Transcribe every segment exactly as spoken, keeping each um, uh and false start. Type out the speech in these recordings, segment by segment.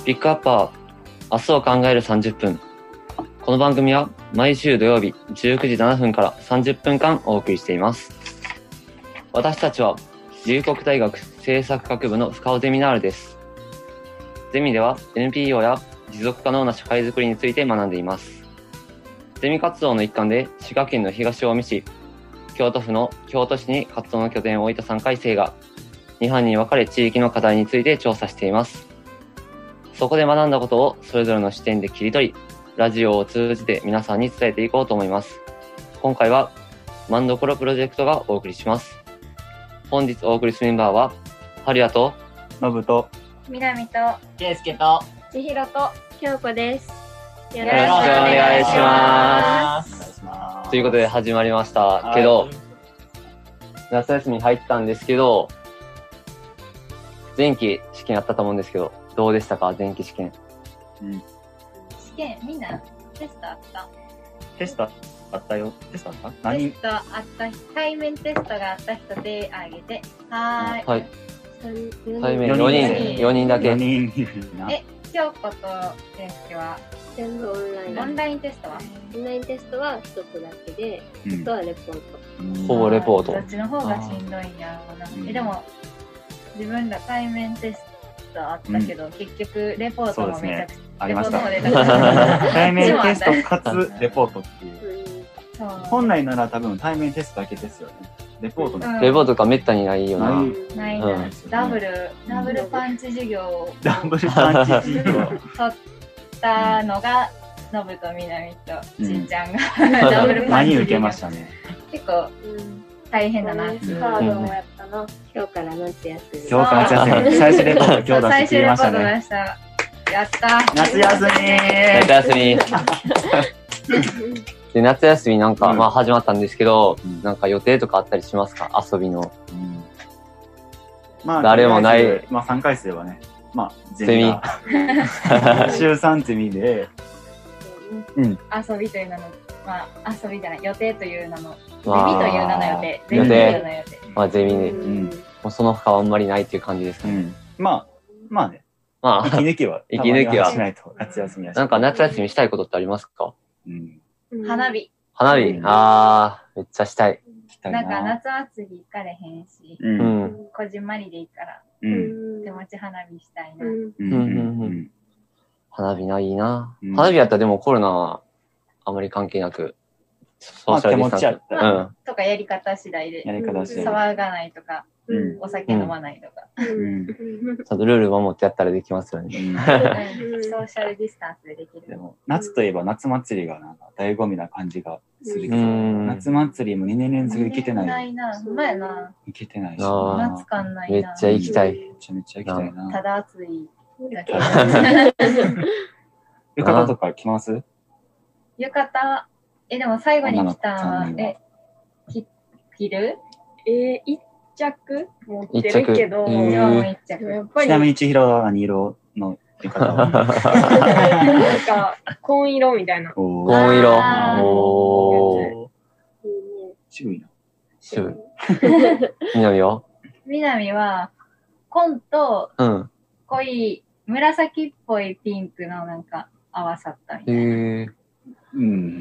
ピックアップは明日を考えるさんじゅっぷん。この番組は毎週土曜日じゅうくじななふんからさんじゅっぷんかんお送りしています。私たちは龍谷大学政策学部の深尾ゼミナールです。ゼミでは エヌピーオー や持続可能な社会づくりについて学んでいます。ゼミ活動の一環で滋賀県の東近江市、京都府の京都市に活動の拠点を置いたさんかい生がに班に分かれ地域の課題について調査しています。そこで学んだことをそれぞれの視点で切り取り、ラジオを通じて皆さんに伝えていこうと思います。今回はマンドコロプロジェクトがお送りします。本日お送りするメンバーははるやとのぶとみなみとけいすけとちひろときょうこです。 よろしくお願いします。 お願いします。 ということで始まりましたけど、夏休みに入ったんですけど、前期試験あったと思うんですけど、どうでしたか、前期試験。 うん、 試験みんなテストあった？ テストあったよ。テストあった？ テ何？ ストあった人、対面テストがあった人であげて。はーい。 はい。対面よよにん、 にんよにんだけ。 よにんいるな。 え、きょうことけいすけは全部オンライン。 オンラインテストは？ オンラインテストは一つだけで、 うんあとはレポート。 うんほぼレポートどっちの方がしんどいんやろうな。 うんえ、でも自分ら対面テストあったけど、うん、結局レポートもめちゃくちゃ、 ありました。 レポートも出た対面テストかつレポートっていう。 うん、 本来なら多分対面テストだけですよね。レポートの、 レポートがめったにないよな。 ないないな、うん、ダブルダブルパンチ授業をダブルパンチ授業取ったのがのぶとみなみとしんちゃんが、うん、ダブルパンチ授業何受けましたね。 結構、うん、大変だな。 カードもやったな。今日から夏休み。 今日から夏休み。最終レポート今日出してきましたね。 最終レポート出した。やった。 夏休み夏休みで、夏休みなんか、うん、まあ始まったんですけど、うん、なんか予定とかあったりしますか？遊びの。うん、まあ、誰もない。 まあさんかい生はね、まあゼミが。週さんゼミで、 うん、遊びという名の、まあ遊びじゃない、予定という名の、ゼミという名の予定。ゼミという名の予定。 まあゼミで、うん、もうその他はあんまりないっていう感じですかね。うん、 まあ、まあね。 まあ、 息抜きは。 息抜きは。 しないと、夏休みは。 なんか夏休みしたいことってありますか？ うん。 花火。 花火、あー、めっちゃしたい。 なんか夏祭り行かれへんし、うん、こじんまりでいいから、うん、手持ち花火したいな。うんうんうん、 花火ないいな、うん。花火やったらでもコロナはあまり関係なく、 ソーシャルディスタンス、まあ、手持ちやったら、 うん、とかやり方次第で、 やり方次第騒がないとか、うん、お酒飲まないとか、うん、 ちゃんとルール守ってやったらできますよね。 うん、ソーシャルディスタンスでできる。 でも夏といえば夏祭りがなんか醍醐味な感じがするけど、夏祭りもにねん連続行けてない。 ないな、ほんまやな。 行けてないし。 夏感ないな。 めっちゃ行きたい。 めちゃめちゃ行きたいな。 ただ暑いだけ。 浴衣とか着ます？ 浴衣、え、でも最後に来た、え、き着る？ えー、一着持ってるけど、 今も一着。 やっぱりちなみに千尋は何色の浴衣は？ なんか、紺色みたいな。 紺色。おー。 渋いな。 渋い。みなみは？ みなみは、紺と、濃い、紫っぽいピンクのなんか合わさったみたいな。へー。 うん。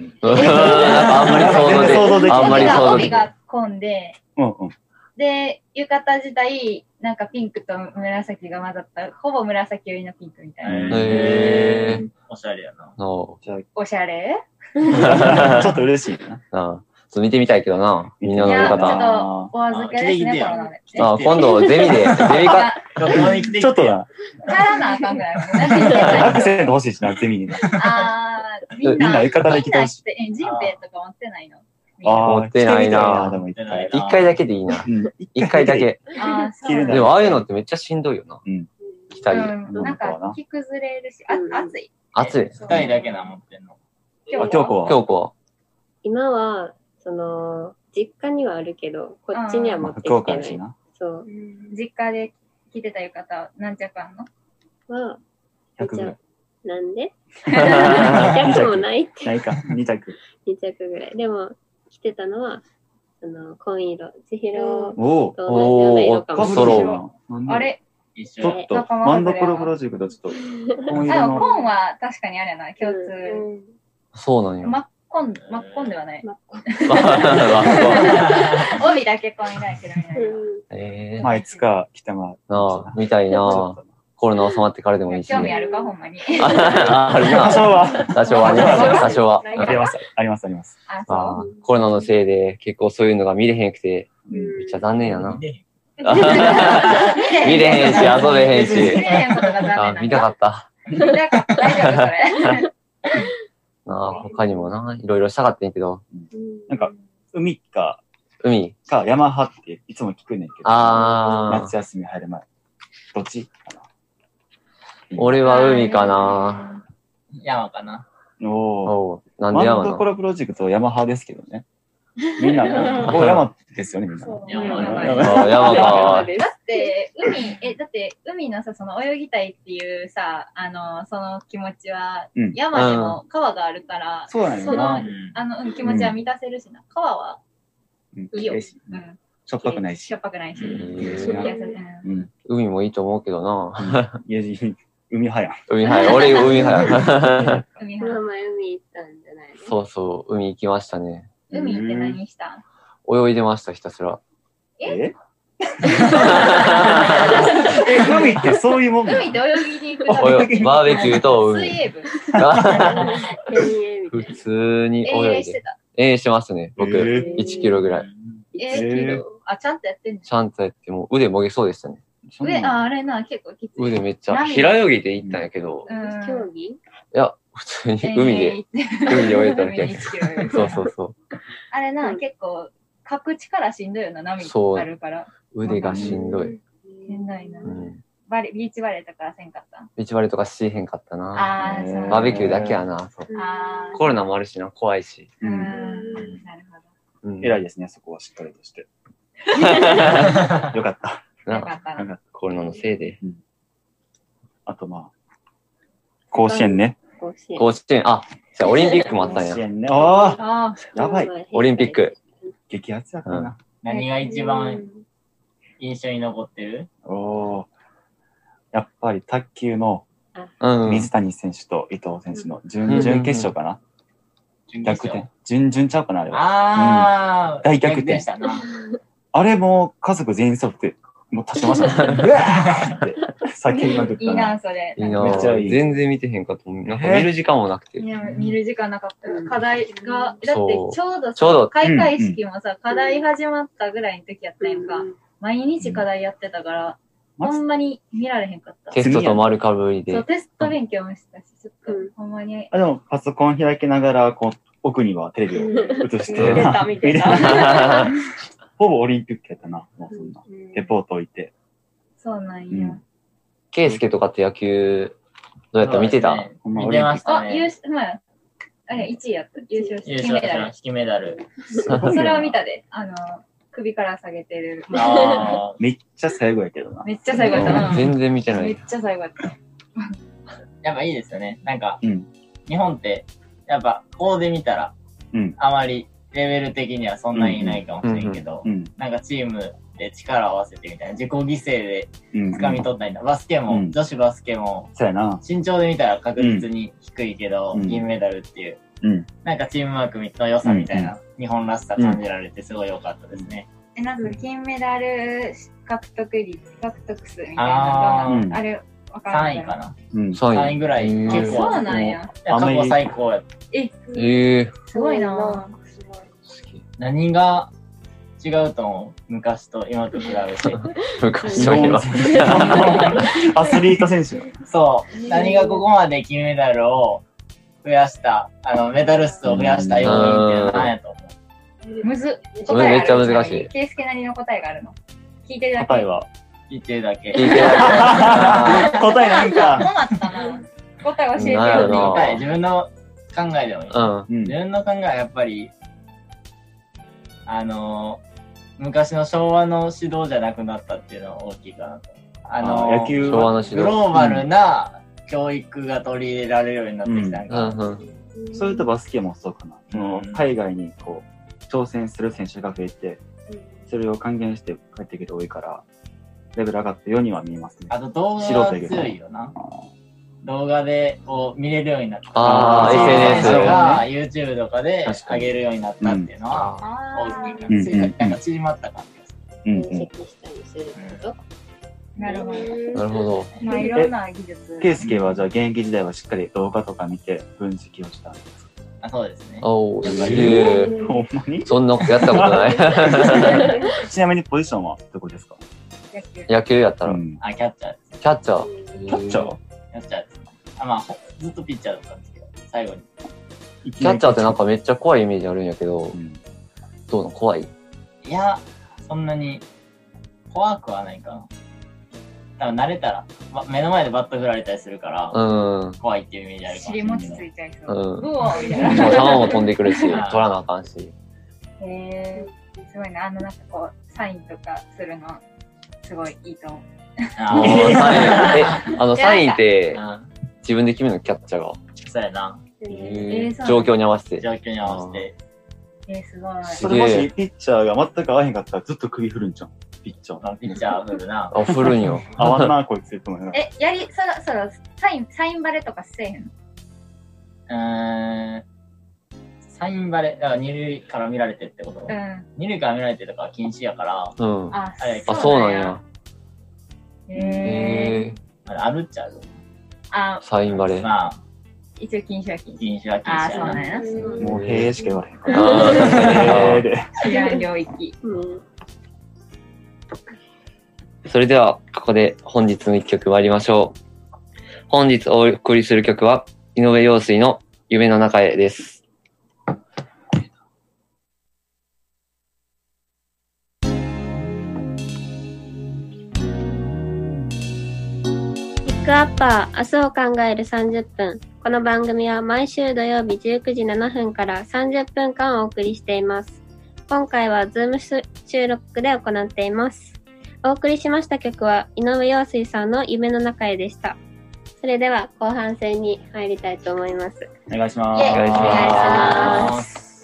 あんまり想像できない。あんまり想像できない。 帯が紺で、 うんうん。 で、浴衣自体、なんかピンクと紫が混ざった、ほぼ紫寄りのピンクみたいな。 へー。 おしゃれやな。 おしゃれちょっと嬉しいな。 ああ、ちょっと見てみたいけどな、みんなの浴衣。 ちょっとお預けですね、コロナで。 ああ、今度ゼミで、ゼミか。 ちょっとな。 帰らなあかんぐらい。 アクセント欲しいしな、ゼミに。 ああ、みんな浴衣で来てほしい。 え、ジンペイとか持ってないの？ 持ってないな。一回だけでいいな。一回だけ。でもああいうのってめっちゃしんどいよな。着たり。 なんか着崩れるし、あ、暑い。 暑い。 二人だけな持ってんの。 京子は？ 京子は？ 今は、その、実家にはあるけど、こっちには持ってきてない。そう。 実家で着てた浴衣、何着あんの？ は、 ひゃくぐらい。 なんで？に着もないって。 ないか、に着。 に着ぐらい。でも、着てたのは、その、紺色。千尋と同じような色かもしれない。 あれ一緒ちょっと、マンドコロプロジェクトちょっと、 紺色の。紺は確かにあれやな、共通。 そうなんや。 真っ紺、真っ紺ではない。 真っ紺。 帯だけ紺みたいけどみたいな。 えまあ、いつか来てもなあ、みたいな。コロナ収まってからでもいいし。 興味あるか、ほんまに。 あるな。 多少は。 多少はね。多少は。 あります、あります、あります。 あ、そう。 コロナのせいで結構そういうのが見れへんくて、めっちゃ残念やな。見れへんし、遊べへんし。 見れへんことが残念。 あ、見たかった。 見たかった。大丈夫、それ。 なあ、他にもな、いろいろしたかったんやけど。 なんか、海か、 海か山派っていつも聞くねんけど、 あー夏休み入る前。どっちかな。 俺は海かな。 山かな。 おー。 おうなんでマ山なのンドコロプロジェクトは山派ですけどね。みんな、お山ですよね、みんな。 山あ山か。 だって、海、え、だって、海のさ、その泳ぎたいっていうさ、あの、その気持ちは、 うん山でも川があるから、 そうなんその、 よな。 あの、うん気持ちは満たせるしな。川は、 うんいいよ綺麗しうん。 しょっぱくないししょ。っぱくないし。 へいーやそううんうん。 海もいいと思うけどな。 いや、海派やん。 海はい。俺海はい。 海この派前海行ったんじゃないの？ そうそう、海行きましたね。 海って何したん泳いでました、ひたすら。 ええ、海ってそういうもんなの海って泳ぎに行くため泳バーベキューと海。 水泳部。 遠泳みたい普通に遠泳いで。 泳してた。 ええしてますね、僕。 えーいちキロぐらい。 えいちキロ。 あ、ちゃんとやってんのちゃんとやって、もう腕もげそうでしたね。 上、あ、あれな、結構きつい。 腕めっちゃ、 波平泳ぎで行ったんやけど、 うん競技？ いや、普通に海で、海で泳いだだけ海にいちキロ泳いでそうそうそう。 あれな、 うん結構、各地からしんどいよな、波そうあるから。 腕がしんどい。 しんどいな。 うん。 バレビーチバレーとかせんかった道割りとかしへんかったな。 あー、そう。 バーベキューだけやな。そうあーコロナもあるしな、怖いし。 う。 うんん。 なるほど。 うん。 偉いですね、そこはしっかりとして。よかった。 なよかったな。 なんかコロナのせいで。 あとまあ、甲子園ね。 甲子園。 甲子園、あ、じゃあオリンピックもあったんや甲子。園ね。ああ、 あやばい。 オリンピック。 激アツやったな。 何が一番印象に残ってる？ おお。やっぱり卓球のうん。 水谷選手と伊藤選手の準うん 々決勝かな。逆転。準々ちゃうかな、あれは。 ああ、 大逆転したな。 あれも家族全員揃って、もう立ちましたね。うわーって叫びまくっあ、いいたな。 な、それ。 いいなめっちゃいい全然見てへんかと思う。なんか見る時間もなくて。 いや、見る時間なかった。課題が、だってちそうょうどさ、 ちょうど開会式もさ、課題始まったぐらいの時やったやんか。 うん毎日課題やってたから、 マジほんまに見られへんかった。 テストと丸かぶりそう、 で。 テスト勉強もしたし、ちょっとうん、 ほんまに。 あでもパソコン開きながら、こう、奥にはテレビを映して、 見てた見てたほぼオリンピックやったな、もうそんな。レポート置いて。 そうなんうや。 ん。 ケイスケとかって野球、どうやった見てたそうですねほんま見てましたあ、優ね。 勝、まあ、あれ、いちいやった。優勝し優て、金メダル勝した。金メダル。 それを見たで、あの、首から下げてる。 あめっちゃ最後やけどな。 めっちゃ最後やったな。 全然見てない。 めっちゃ最後やった。 ーやっぱいいですよね。なんか、 うん。 日本って、やっぱ、こうで見たら、 うん。 あまりレベル的にはそんなにいないかもしれんけど、 うん。 なんかチームで力を合わせてみたいな、自己犠牲でうん。 掴み取ったりだ。バスケも、 うん女子バスケも、 そうやな。 身長で見たら確実に低いけど、 うん銀メダルっていう、 うん。 なんかチームワークの良さみたいな、日本らしさ感じられてすごい良かったですね。 え、なんか金メダル獲得率、獲得数みたいなあーどんな、あれ、わからさんないいかな。 うん。 さんい。 さんいぐらいうん結構そうなんや。 過去最高やった。 え、 ええすごいな何が違うと思う昔と今と比べて。 昔の今。 アスリート選手。 そう。何がここまで金メダルを増やした、あの、メダル数を増やした要因っていうのは何やと思う？ むず。 めっちゃ難しいケイスケなりの答えがあるの。聞いてるだけ。 答えは。 聞いてるだけ。 聞いてない。 答えなんか。 困ったな。答え教えてよ。 なんやろな答え自分の考えでもいい。 うん。 うん自。分の考えはやっぱり、あのー、昔の昭和の指導じゃなくなったっていうのは大きいかなと。あのー、 野球昭和の指導。 グローバルな教育が取り入れられるようになってきたんうか。 んうん。 それとバスケもそうかな。そのうん海外にこう挑戦する選手が増えて、それを還元して帰ってきて多いから、 レベル上がったようには見えますね。 あと動画が強いよな。動画でこう見れるようになった。 ああ、エスエヌエスとか YouTube とかで上げるようになったっていうのは大きいかな。なんか縮まった感じがする。分析したりするってこと？ なるほど。 なるほど。 まあいろんな技術。 ケイスケはじゃあ現役時代はしっかり動画とか見て分析をしたんですか？ あ、そうですね。 おー、すげえ。 ほんまに？ そんなことやったことない。 ちなみにポジションはどこですか？ 野球。 野球やったら。 うん、 あ、キャッチャーです。 キャッチャー。 キャッチャー？ キャッチャーです。あ、まあ、ずっとピッチャーだったんですけど、最後に。 キャッチャーってなんかめっちゃ怖いイメージあるんやけど、うん、どうなの？怖い？ いや、そんなに怖くはないかな。多分慣れたら、ま、目の前でバット振られたりするから、うん、怖いっていうイメージあるかもしれない。 尻餅ついちゃいそう。 うん。 うおみたいな。 球も飛んでくるし、取らなあかんし。 へえー、すごいね。あのなんかこう、サインとかするの、すごいいいと思う。 あーサイン、え、あの、サインって、自分で決めるのキャッチャーが。 そうやな。 えー、状況に合わせて。 状況に合わせて。 えー、すごい。 それもしピッチャーが全く合わへんかったらずっと首振るんじゃん。ピッチャー。 ピッチャー振るな。 あ、振るんよ。 合わんな、こいつって思うな。 え、やり、そろそろ、サイン、サインバレとかせえへんの？ うーん。サインバレ、だから二塁から見られてってこと？うん。二塁から見られてとか禁止やから。 うん。 あ、 あ、そうなんや。 へー。あるっちゃある。 あ、 サインバレ。 まあ。 一応禁止は禁止。 禁止は禁止やな。 あ、そうなんや。 もう、へーしか言われへんから。 へーで。知らん領域。 うん。 それでは、ここで本日の一曲参りましょう。本日お送りする曲は、井上陽水の夢の中へです。 ピックアッパー、明日を考えるさんじゅっぷん。この番組は毎週土曜日じゅうくじななふんからさんじゅっぷんかんお送りしています。今回はズーム収録で行っています。お送りしました曲は井上陽水さんの夢の中へでした。それでは後半戦に入りたいと思います。 お願いします。 お願いします。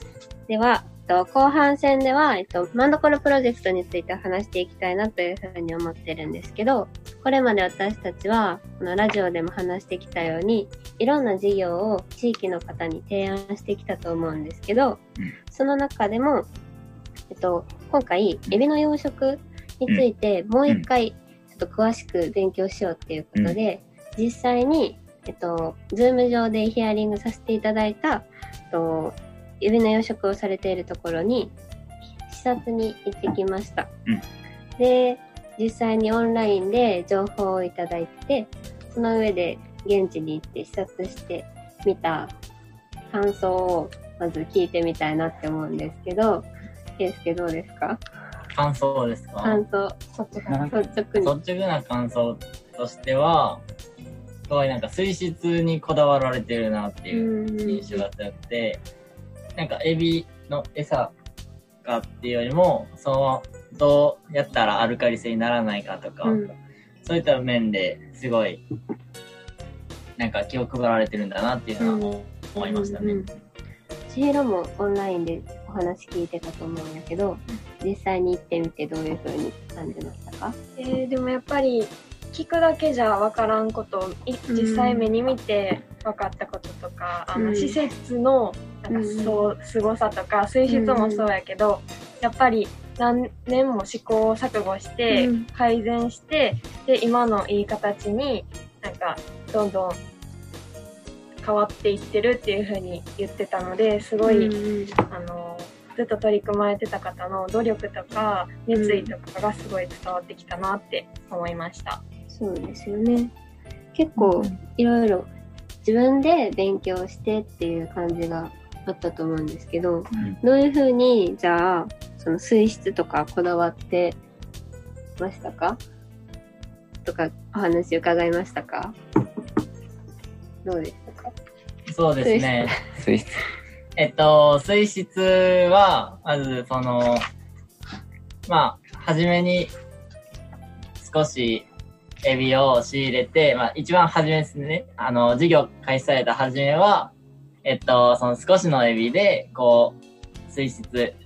では、後半戦では、えっと、マンドコロプロジェクトについて話していきたいなというふうに思ってるんですけど、これまで私たちは、このラジオでも話してきたように、いろんな事業を地域の方に提案してきたと思うんですけど、その中でも、えっと、今回、エビの養殖についてもう一回、ちょっと詳しく勉強しようっていうことで、うん、実際に、えっと、ズーム上でヒアリングさせていただいた、えっと、エビの養殖をされているところに、視察に行ってきました。うん、で、実際にオンラインで情報をいただいて、その上で現地に行って視察してみた感想をまず聞いてみたいなって思うんですけど、ケイスケどうですか？ 感想ですか？ 感想。率直に。 率直な感想としては、すごいなんか水質にこだわられてるなっていう印象が強くて、なんかエビの餌かっていうよりも、そのどうやったらアルカリ性にならないかとか、うん、そういった面ですごいなんか気を配られてるんだなっていうのは思いましたね。 千尋もオンラインでお話聞いてたと思うんだけど、実際に行ってみてどういう風に感じましたか？ えー、でもやっぱり聞くだけじゃ分からんことを実際目に見て分かったこととか、うん、あの施設のなんかそう、うん、すごさとか水質もそうやけど、うん、やっぱり何年も試行錯誤して改善して、うん、で今のいい形になんかどんどん変わっていってるっていう風に言ってたので、すごい、うん、あのずっと取り組まれてた方の努力とか熱意とかがすごい伝わってきたなって思いました。 そうですよね。結構いろいろ自分で勉強してっていう感じがあったと思うんですけど、うん、どういう風にじゃあその水質とかこだわってましたか？とかお話伺いましたか？どうでしたか？ そうですね。 水質。 えっと、水質は、まず、その、まあ、はじめに、少し、エビを仕入れて、まあ、一番初めですね、あの、事業開始された初めは、えっと、その少しのエビで、こう、水質、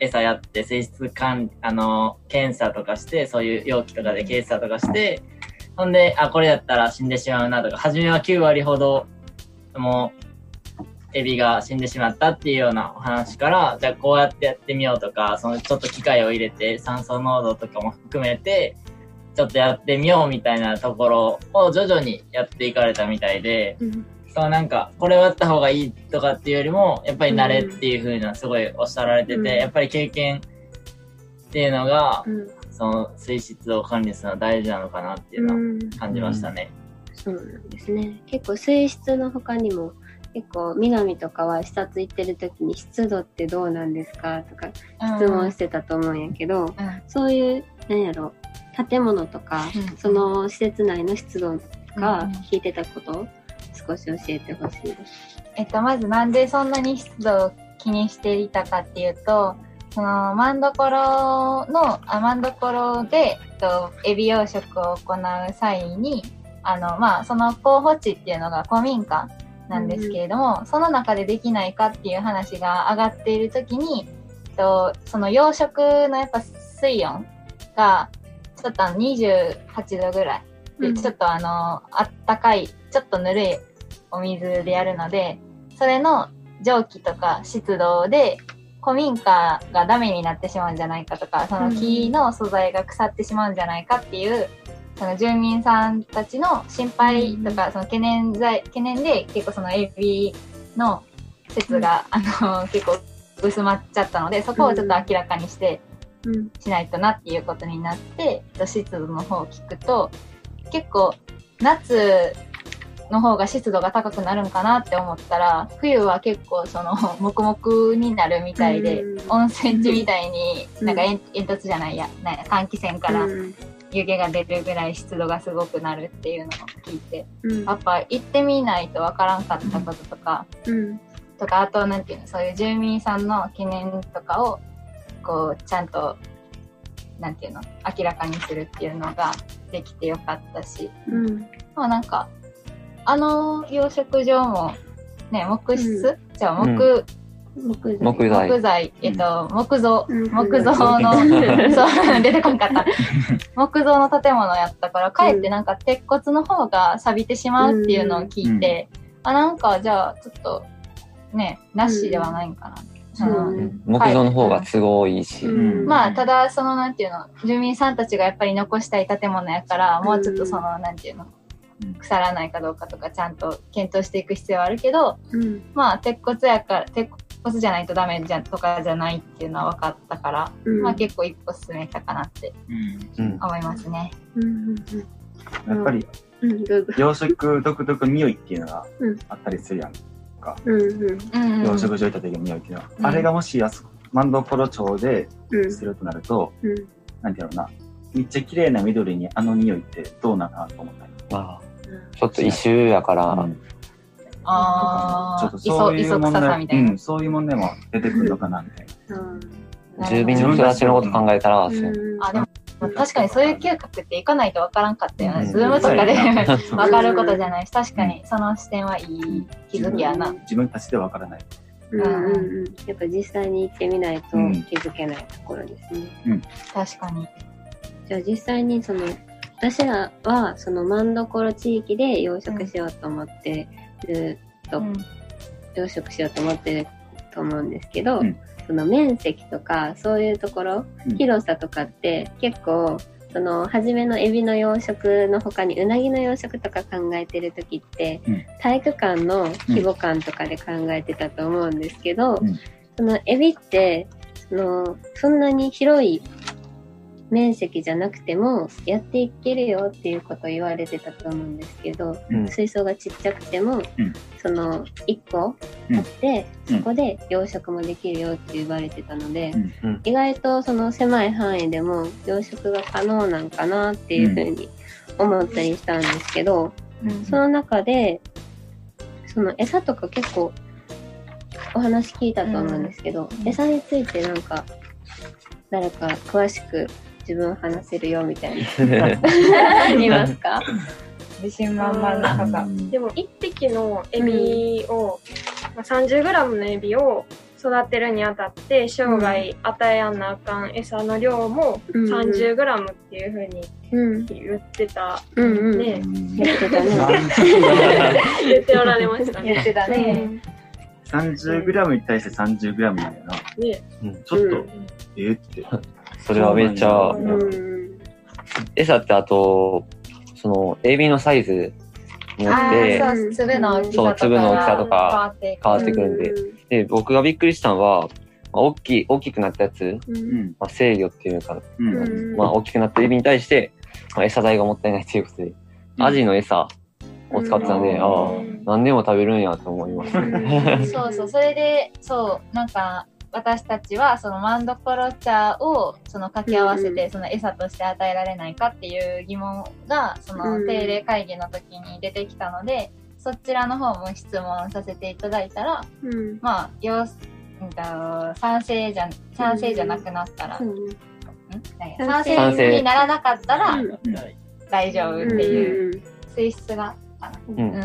餌やって水質管あの検査とかして、そういう容器とかで検査とかして、ほんで、あ、これだったら死んでしまうなとか、初めはきゅうわりほどもうエビが死んでしまったっていうようなお話から、じゃあこうやってやってみようとか、そのちょっと機械を入れて酸素濃度とかも含めてちょっとやってみようみたいなところを徐々にやっていかれたみたいで、うん、そうなんかこれをやった方がいいとかっていうよりもやっぱり慣れっていう風なすごいおっしゃられてて、うん、やっぱり経験っていうのが、うん、その水質を管理するのは大事なのかなっていうのを感じましたね。 うんうん、そうなんですね。結構水質の他にも結構南とかは視察行ってる時に湿度ってどうなんですかとか質問してたと思うんやけど、うん、そういうなんやろ建物とか、うん、その施設内の湿度とか聞いてたことを少し教えてほしいです。 えっとまずなんでそんなに湿度を気にしていたかっていうと、そのマンドコロのあマンドコロで、えっと、エビ養殖を行う際にあのまあその候補地っていうのが古民家なんですけれども、うん、その中でできないかっていう話が上がっているときに、えっと、その養殖のやっぱ水温がちょっとにじゅうはちどぐらいで、うん、ちょっとあのあったかいちょっとぬるいお水でやるので、それの蒸気とか湿度で古民家がダメになってしまうんじゃないかとか、その木の素材が腐ってしまうんじゃないかっていうその住民さんたちの心配とか、その懸念材懸念で結構そのエビの説が、うん、あの結構薄まっちゃったので、そこをちょっと明らかにしてしないとなっていうことになって、うん、湿度の方を聞くと結構夏の方が湿度が高くなるんかなって思ったら、冬は結構その黙々になるみたいで、うん、温泉地みたいになんか煙突じゃないや、なんや換気扇から湯気が出るぐらい湿度がすごくなるっていうのを聞いて、うん、やっぱ行ってみないとわからんかったこととか、うん、とかあとなんていうの、そういう住民さんの懸念とかをこうちゃんとなんていうの明らかにするっていうのができてよかったし、うん、まあなんかあの養殖場もね木質、うん、じゃあ木、 うん、木材木材、 木材えっと、うん、木造、うん、木造のそう出てこんかった木造の建物やったからかえってなんか鉄骨の方が錆びてしまうっていうのを聞いて、うん、あなんかじゃあちょっとねなしではないんかな、 うんうん、木造の方が都合いいし、 うん、まあただそのなんていうの住民さんたちがやっぱり残したい建物やから、うん、もうちょっとそのなんていうの腐らないかどうかとかちゃんと検討していく必要はあるけど、うん、まあ鉄骨やから鉄骨じゃないとダメじゃとかじゃないっていうのは分かったから、うん、まあ結構一歩進めたかなって思いますね、うんうんうん、 やっぱり、うん、養殖独特の匂いっていうのがあったりするやんか、うんうん、養殖場行った時の匂いっていうのは、うん、あれがもしやすマンドコロ町でするとなると、うん、なんていうのなめっちゃ綺麗な緑にあの匂いってどうなのかなと思ったり、ああちょっと異臭やから、うん、 あちょっとそういう問題、うん、そういう問題も出てくるのかなみたいな、うん、 住民の人たちのこと考えたら、うんうん、あでも確かにそういう嗅覚って行かないと分からんかったよね、うん、ズームとかで分かることじゃないし、確かにその視点はいい気づきやな、 自分たちで分からない、 うんうんうん、やっぱ実際に行ってみないと気づけないところですね、 うん、確かに。 じゃあ実際にその私らはそのマンドコロ地域で養殖しようと思ってると、うん、養殖しようと思ってると思うんですけど、うん、その面積とかそういうところ、うん、広さとかって結構その初めのエビの養殖の他にウナギの養殖とか考えてる時って、うん、体育館の規模感とかで考えてたと思うんですけど、うん、そのエビってそのそんなに広い面積じゃなくてもやっていけるよっていうことを言われてたと思うんですけど、うん、水槽がちっちゃくても、うん、そのいっこあって、うん、そこで養殖もできるよって言われてたので、うん、意外とその狭い範囲でも養殖が可能なんかなっていうふうに思ったりしたんですけど、うん、その中でその餌とか結構お話聞いたと思うんですけど、うん、餌についてなんか誰か詳しく自分話せるよみたいな言いますか？ 自信満々な方。 でもいっぴきのエビを、うんまあ、さんじゅうグラムのエビを育てるにあたって生涯与えやんなあかん餌の量も さんじゅうグラム っていうふうに言ってたんで、うんうん、言ってたね言っておられましたね。 言ってたね。 さんじゅうグラム に対して さんじゅうグラム なんだよな。ね、うん、ちょっと、うん、えー、って。 それはめっちゃ、うん、餌ってあと、その、エビのサイズによって、 そう、粒の大きさとか、 そう、粒の大きさとか変わってくるんで、うん、で、僕がびっくりしたのは、まあ、大きい、大きくなったやつ、うん、まあ、制御っていうのかな、うん、まあ、大きくなったエビに対して、まあ、餌代がもったいないということで、アジの餌を使ってたんで、うん、ああ、何でも食べるんやと思います。 そうそう、それで、そう、なんか、私たちはそのマンドコロ茶をその掛け合わせてその餌として与えられないかっていう疑問がその定例会議の時に出てきたので、そちらの方も質問させていただいたら、うん、まあよ賛成じゃ賛成じゃなくなったら、うん、賛成にならなかったら大丈夫っていう性質がある。うんうん、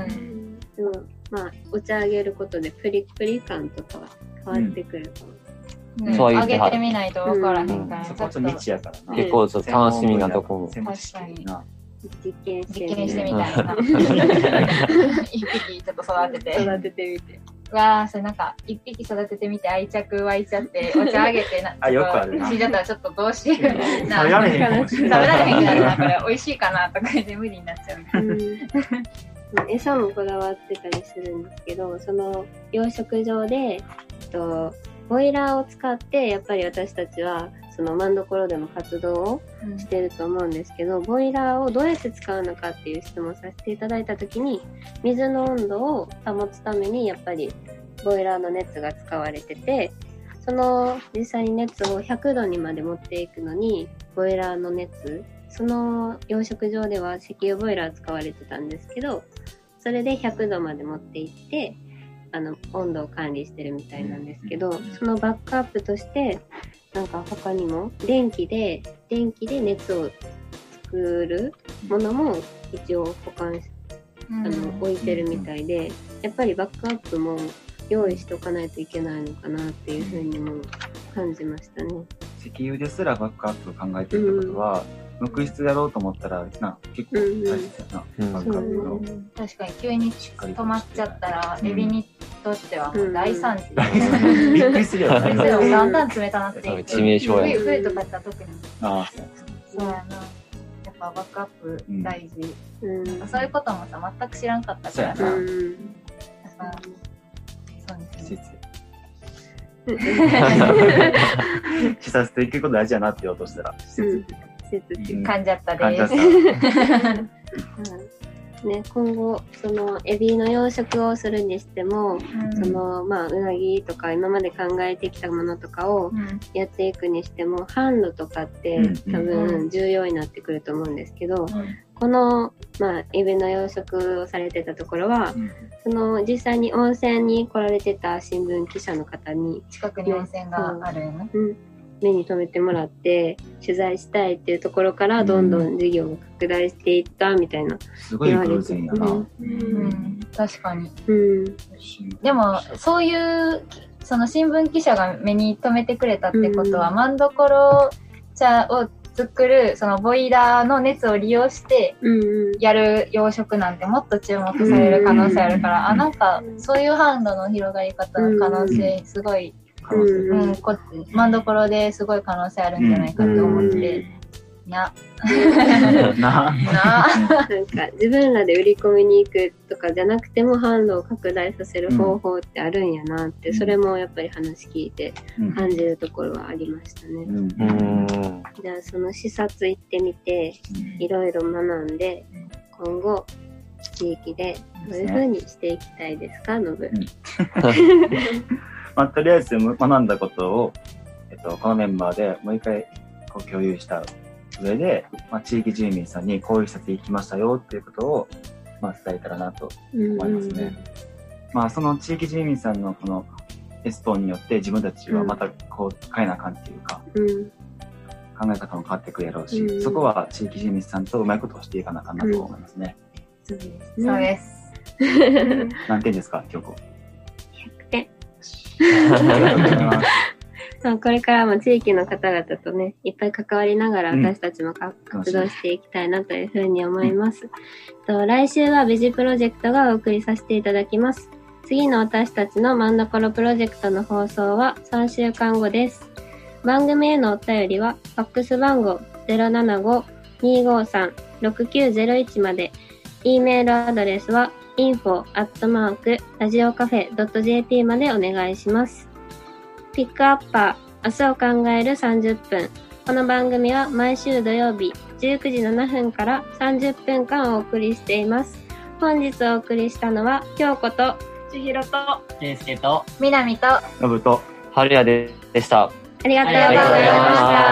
でもまあお茶あげることでプリプリ感とかは変わってくるかも。 うん、そういうあげてみないと分からへんから、うん、 そこは未知やからな。 結構ちょっと楽しみなとこも。 確かに。 実験してみ実験してみたいな。一匹ちょっと育てて。 育ててみて。 わあ、それなんか一匹育ててみて愛着湧いちゃってお茶あげてな。 あ、よくあるな。 死んじゃったらちょっとどうしよう。食べられへんかもしれない。 食べられへんからな、これ美味しいかなとかで無理になっちゃう。うん餌もこだわってたりするんですけど、その養殖場で、えっと、ボイラーを使ってやっぱり私たちはそのマンドコロでも活動をしてると思うんですけど、うん、ボイラーをどうやって使うのかっていう質問させていただいたときに、水の温度を保つためにやっぱりボイラーの熱が使われてて、その実際に熱をひゃくどにまで持っていくのにボイラーの熱、その養殖場では石油ボイラー使われてたんですけど、それでひゃくどまで持っていってあの温度を管理してるみたいなんですけど、そのバックアップとしてなんか他にも電気で電気で熱を作るものも一応保管しあの置いてるみたいで、やっぱりバックアップも用意しておかないといけないのかなっていうふうにも感じましたね。 石油ですらバックアップを考えてるってことは、うん、無機質やろうと思ったらな結構大切やな、うんうん、バックアップの、うん、 確かに急に止まっちゃったら、うん、エビにとってはもう大惨事、 うん、びっくりするよね。 だんだん冷たなっていく。 致命傷や冬冬とかったら特に。 ああ、そうそうやな。やっぱバックアップ大事、うん、そういうこともさ全く知らんかったからな。うん、そうですね。 視察で行くこと大事やなって言おうとしたら施設って施設って噛んじゃったです。 ね、今後そのエビの養殖をするにしても、うん、そのまあうなぎとか今まで考えてきたものとかをやっていくにしても、販路とかって多分重要になってくると思うんですけど、うん、このまあエビの養殖をされてたところは、うん、その実際に温泉に来られてた新聞記者の方に近くに温泉があるよね。 うん目に留めてもらって取材したいっていうところからどんどん事業が拡大していったみたいな、 すごい偶然やな、うんうん、確かに、うん、でもそういうその新聞記者が目に留めてくれたってことは、うん、マンドコロ茶を作るそのボイラーの熱を利用してやる養殖なんてもっと注目される可能性あるから、うん、あなんかそういう販路の広がり方の可能性すごい、うんうん、こマンドコロですごい可能性あるんじゃないかと思って、うん、なななんか自分らで売り込みに行くとかじゃなくても販路を拡大させる方法ってあるんやなって、うん、それもやっぱり話聞いて感じるところはありましたね、うん、じゃあその視察行ってみていろいろ学んで今後地域でどういう風にしていきたいですか、ノブ、うんまあ、とりあえず学んだことを、えっと、このメンバーでもう一回こう共有した上で、まあ、地域住民さんにこういう施設行きましたよっていうことを、まあ、伝えたらなと思いますね。まあ、その地域住民さんのこのエスポンによって自分たちはまたこう変えなあかんっていうか、うん、考え方も変わってくるやろうし、うん、そこは地域住民さんとうまいことをしていかなあかんなと思いますね。 うん、そうです。 何点ですか、京子？ ひゃくてん。 そう、これからも地域の方々とね、いっぱい関わりながら私たちもか、うん、活動していきたいなというふうに思います。うん、と来週はベジプロジェクトがお送りさせていただきます。次の私たちの真ん所プロジェクトの放送はさんしゅうかんごです。番組へのお便りは、ファックス番号 ゼロななご にーごさん ろくきゅうゼロいち まで、E メールアドレスは インフォ アットマーク ラジオカフェ ドット ジェーピー までお願いします。ピックアッパー、明日を考えるさんじゅっぷん。この番組は毎週土曜日じゅうくじななふんからさんじゅっぷんかんお送りしています。本日お送りしたのは、京子と、 千尋と、 圭介と、 南と、 のぶと、 春也でした。 ありがとうございました。